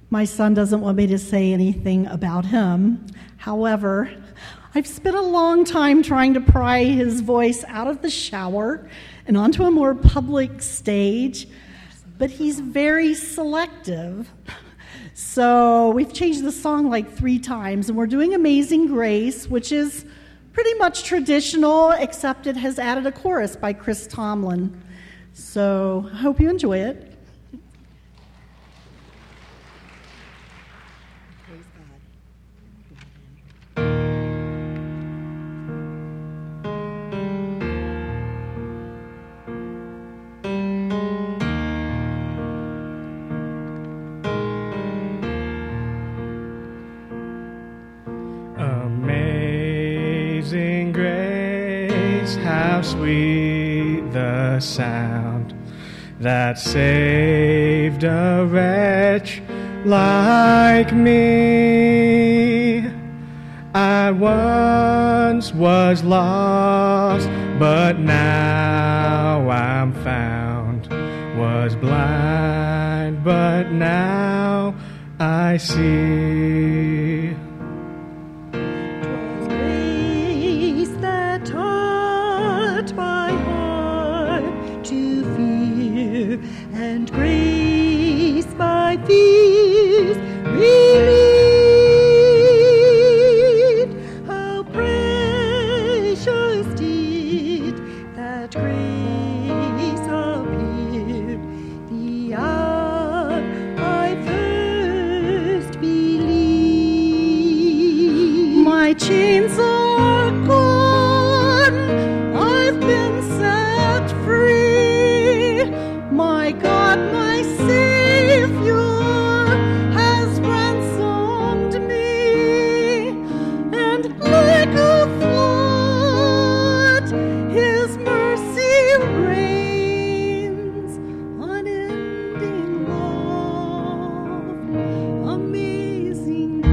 My son doesn't want me to say anything about him. However, I've spent a long time trying to pry his voice out of the shower and onto a more public stage, but he's very selective. So we've changed the song like 3 times, and we're doing Amazing Grace, which is pretty much traditional, except it has added a chorus by Chris Tomlin. So I hope you enjoy it. Amazing grace, how sweet the sound that saved a wretch like me. I once was lost, but now I'm found. Was blind, but now I see. And grace my fears relieved. How precious did that grace appear the hour I first believed. My chains are gone, I've been set free. My God, my Savior has ransomed me, and like a flood, His mercy reigns, unending love, amazing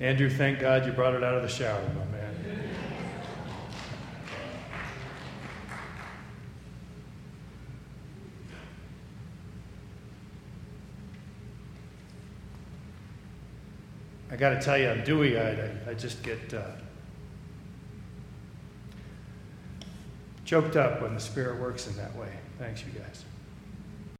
Andrew, thank God you brought it out of the shower, my man. I got to tell you, I'm dewy-eyed. I just get choked up when the Spirit works in that way. Thanks, you guys.